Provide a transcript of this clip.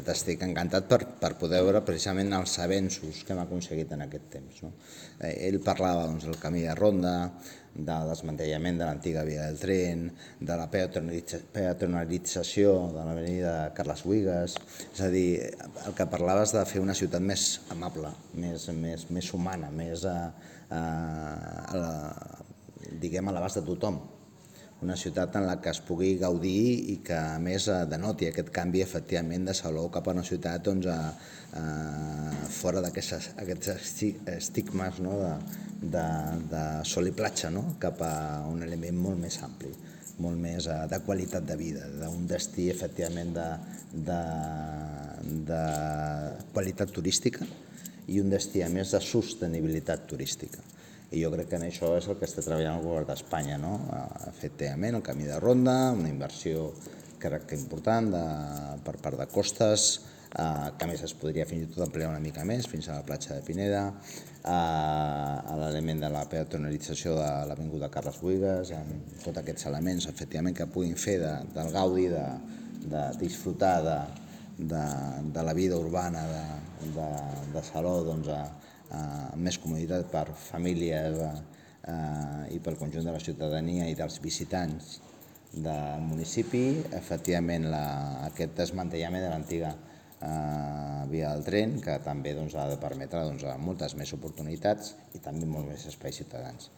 Estic encantat per poder veure precisament els avenços que hem aconseguit en aquest temps. Ell parlava del camí de ronda, del desmantellament de l'antiga via del tren, de la peatonalització de l'avenida Carles Buïgas. És a dir, el que parlaves de fer una ciutat més amable, més humana, més diguem a l'abast de tothom. Una ciutat en la que es pugui gaudir i que a més denoti aquest canvi efectivament de Salou cap a una ciutat fora d'aquests estigmes de sol i platja, cap a un element molt més ampli, molt més de qualitat de vida, d'un destí efectivament de qualitat turística i un destí a més de sostenibilitat turística. I jo crec que en això és el que està treballant el govern d'Espanya, efectivament, el camí de ronda, una inversió crec que important per part de Costes, que a més es podria fins i tot ampliar una mica més, fins a la platja de Pineda, l'element de la peatonalització de l'avinguda Carles Buïgas, amb tots aquests elements efectivament que puguin fer del gaudi, de disfrutar de la vida urbana de Salou amb més comoditat per famílies i pel conjunt de la ciutadania i dels visitants del municipi. Efectivament, aquest desmantellament de l'antiga via del tren, que també ha de permetre moltes més oportunitats i també molt més espais ciutadans.